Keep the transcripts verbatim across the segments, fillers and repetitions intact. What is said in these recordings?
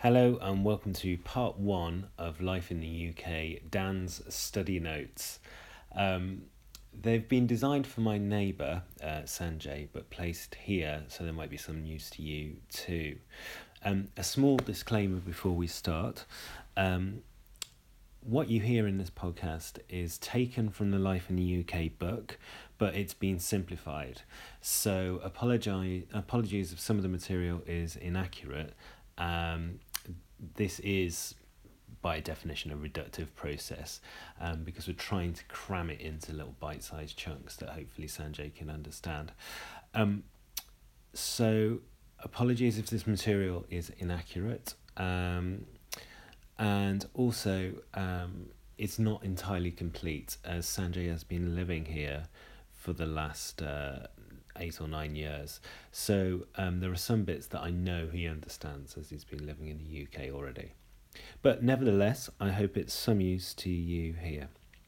Hello and welcome to part one of Life in the U K, Dan's study notes. Um, they've been designed for my neighbour, uh, Sanjay, but placed here so there might be some use to you too. Um, a small disclaimer before we start. Um, what you hear in this podcast is taken from the Life in the U K book, but it's been simplified. So apologize, apologies if some of the material is inaccurate. Um, this is, by definition, a reductive process um, because we're trying to cram it into little bite-sized chunks that hopefully Sanjay can understand. Um, so apologies if this material is inaccurate. Um, and also, um, it's not entirely complete, as Sanjay has been living here for the last uh, eight or nine years. So um, there are some bits that I know he understands as he's been living in the U K already. But nevertheless, I hope it's some use to you here.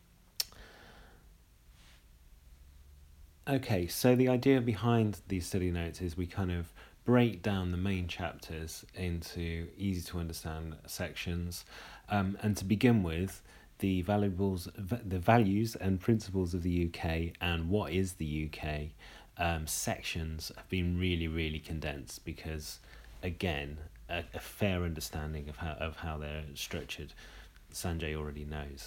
Okay, so the idea behind these study notes is we kind of break down the main chapters into easy to understand sections. Um, and to begin with, the valuables, the values and principles of the U K and what is the U K um, sections have been really, really condensed because, again, a, a fair understanding of how of how they're structured, Sanjay already knows.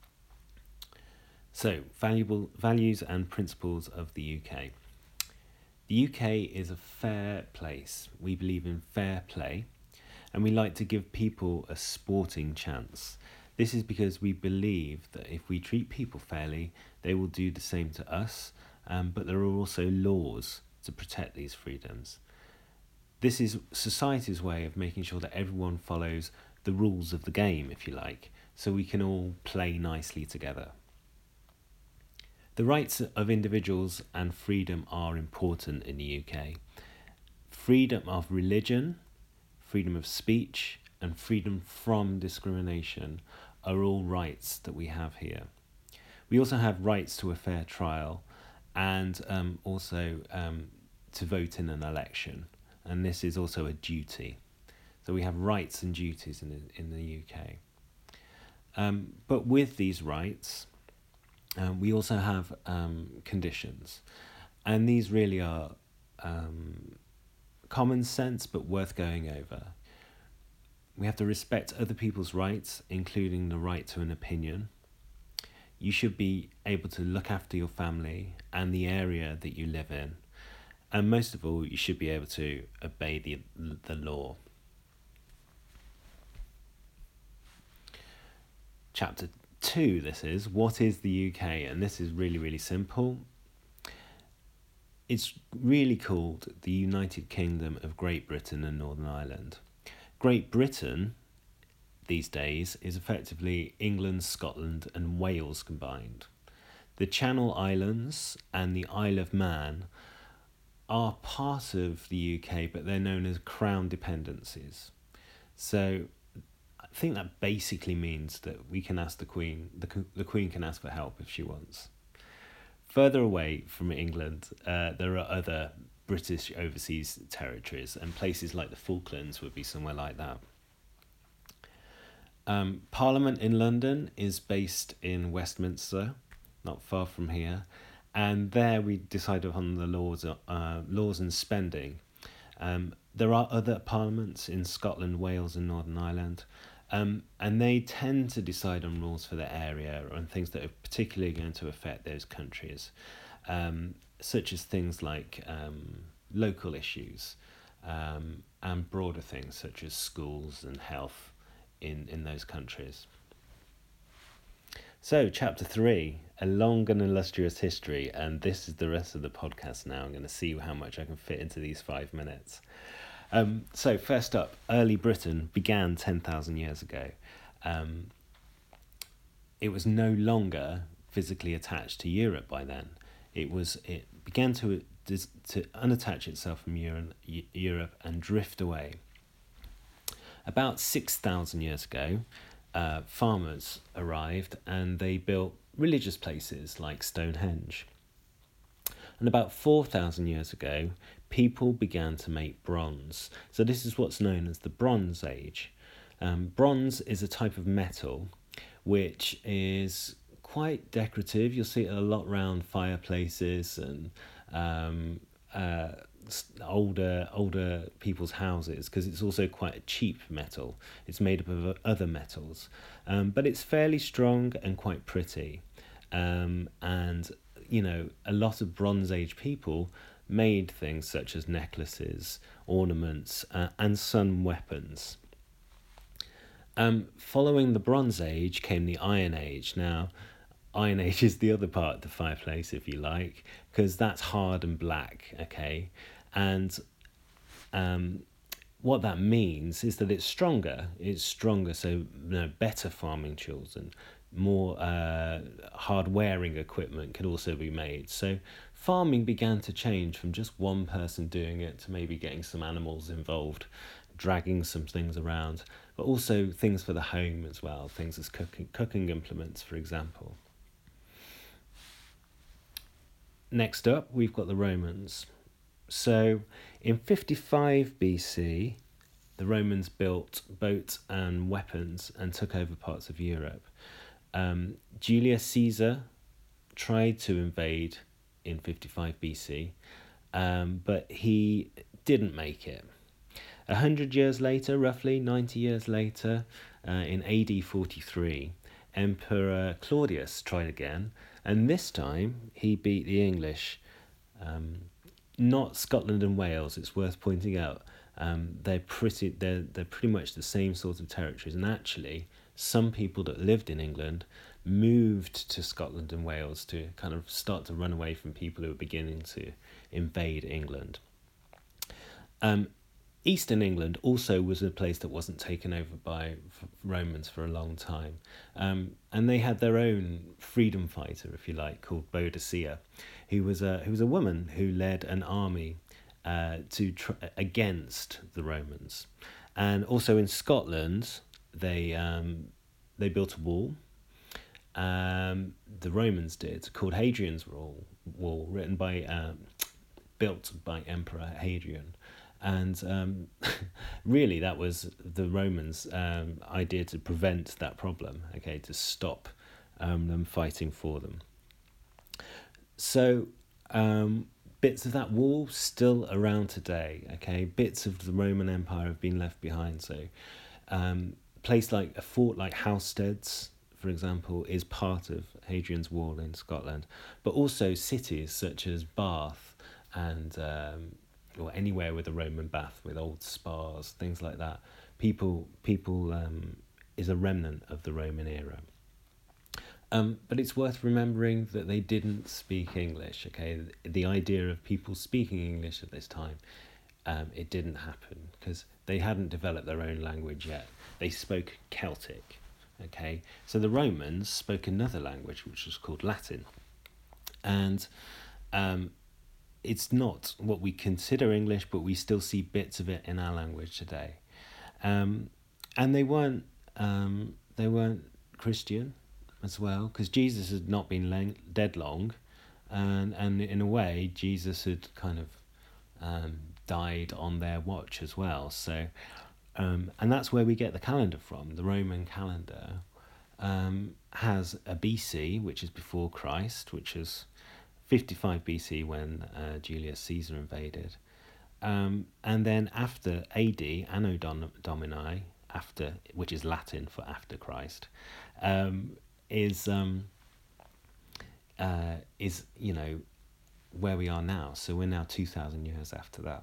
So, valuable values and principles of the U K. The U K is a fair place. We believe in fair play, and we like to give people a sporting chance. This is because we believe that if we treat people fairly, they will do the same to us, um, but there are also laws to protect these freedoms. This is society's way of making sure that everyone follows the rules of the game, if you like, so we can all play nicely together. The rights of individuals and freedom are important in the U K. Freedom of religion, freedom of speech, and freedom from discrimination are all rights that we have here. We also have rights to a fair trial and um, also um, to vote in an election. And this is also a duty. So we have rights and duties in the, in the U K. Um, but with these rights, um, we also have um, conditions. And these really are um, common sense, but worth going over. We have to respect other people's rights, including the right to an opinion. You should be able to look after your family and the area that you live in. And most of all, you should be able to obey the, the law. Chapter two, this is, what is the U K? And this is really, really simple. It's really called the United Kingdom of Great Britain and Northern Ireland. Great Britain, these days, is effectively England, Scotland and Wales combined. The Channel Islands and the Isle of Man are part of the U K, but they're known as Crown dependencies. So I think that basically means that we can ask the Queen, the, the Queen can ask for help if she wants. Further away from England, uh, there are other British overseas territories, and places like the Falklands would be somewhere like that. Um, Parliament in London is based in Westminster, not far from here, and there we decide upon the laws, uh, laws and spending. Um, there are other parliaments in Scotland, Wales and Northern Ireland, um, and they tend to decide on rules for the area and things that are particularly going to affect those countries, um, such as things like um, local issues um, and broader things such as schools and health in, in those countries. So, chapter three, a long and illustrious history, and this is the rest of the podcast now. I'm going to see how much I can fit into these five minutes. Um, so, first up, early Britain began ten thousand years ago. Um, it was no longer physically attached to Europe by then. It was it began to to unattach itself from Europe and drift away. About six thousand years ago, uh, farmers arrived and they built religious places like Stonehenge. And about four thousand years ago, people began to make bronze. So this is what's known as the Bronze Age. Um, bronze is a type of metal which is quite decorative. You'll see it a lot around fireplaces and um, uh, older older people's houses, because it's also quite a cheap metal. It's made up of other metals, um, but it's fairly strong and quite pretty. Um, and you know, a lot of Bronze Age people made things such as necklaces, ornaments, uh, and some weapons. Um, following the Bronze Age came the Iron Age. Now, Iron Age is the other part of the fireplace, if you like, because that's hard and black, okay? And um, what that means is that it's stronger. It's stronger, so you know, better farming tools and more uh, hard-wearing equipment could also be made. So farming began to change from just one person doing it to maybe getting some animals involved, dragging some things around, but also things for the home as well, things as cooking, cooking implements, for example. Next up, we've got the Romans. So in fifty-five B C, the Romans built boats and weapons and took over parts of Europe. Um, Julius Caesar tried to invade in fifty-five B C, um, but he didn't make it. A hundred years later, roughly ninety years later, uh, in A D forty-three, Emperor Claudius tried again, and this time he beat the English. Um, not Scotland and Wales. It's worth pointing out. Um, they're pretty. They're they're pretty much the same sort of territories, and actually, some people that lived in England moved to Scotland and Wales to kind of start to run away from people who were beginning to invade England. Um, Eastern England also was a place that wasn't taken over by Romans for a long time. Um, and they had their own freedom fighter, if you like, called Boadicea, who was a, who was a woman who led an army uh, to tr- against the Romans. And also in Scotland, they um, they built a wall. Um, the Romans did, called Hadrian's Wall, wall written by, um, built by Emperor Hadrian. And um, really, that was the Romans' um, idea to prevent that problem, okay, to stop um, them fighting for them. So um, bits of that wall still around today, okay, bits of the Roman Empire have been left behind. So um, a place like a fort like Halsteads, for example, is part of Hadrian's Wall in Scotland, but also cities such as Bath and um, or anywhere with a Roman bath, with old spas, things like that. People, people um, is a remnant of the Roman era. Um, but it's worth remembering that they didn't speak English, okay? The idea of people speaking English at this time, um, it didn't happen because they hadn't developed their own language yet. They spoke Celtic, okay? So the Romans spoke another language, which was called Latin. And um, it's not what we consider English, but we still see bits of it in our language today. Um, and they weren't um, they weren't Christian as well, because Jesus had not been lang- dead long, and and in a way Jesus had kind of um, died on their watch as well. So, um, and that's where we get the calendar from. The Roman calendar um, has a B C, which is before Christ, which is fifty-five B C when uh, Julius Caesar invaded. Um, and then after A D, Anno Domini, after, which is Latin for after Christ, um, is, um, uh, is, you know, where we are now. So we're now two thousand years after that.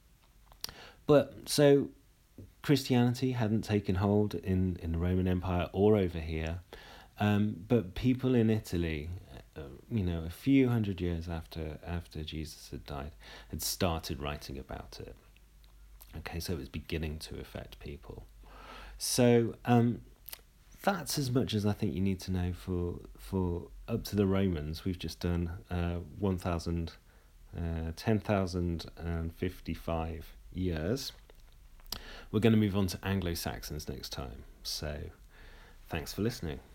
But so Christianity hadn't taken hold in, in the Roman Empire or over here. Um, but people in Italy, uh, you know, a few hundred years after after Jesus had died, had started writing about it. Okay, so it was beginning to affect people. So um, that's as much as I think you need to know for for up to the Romans. We've just done uh, one thousand, uh, ten thousand fifty-five years. We're going to move on to Anglo-Saxons next time. So thanks for listening.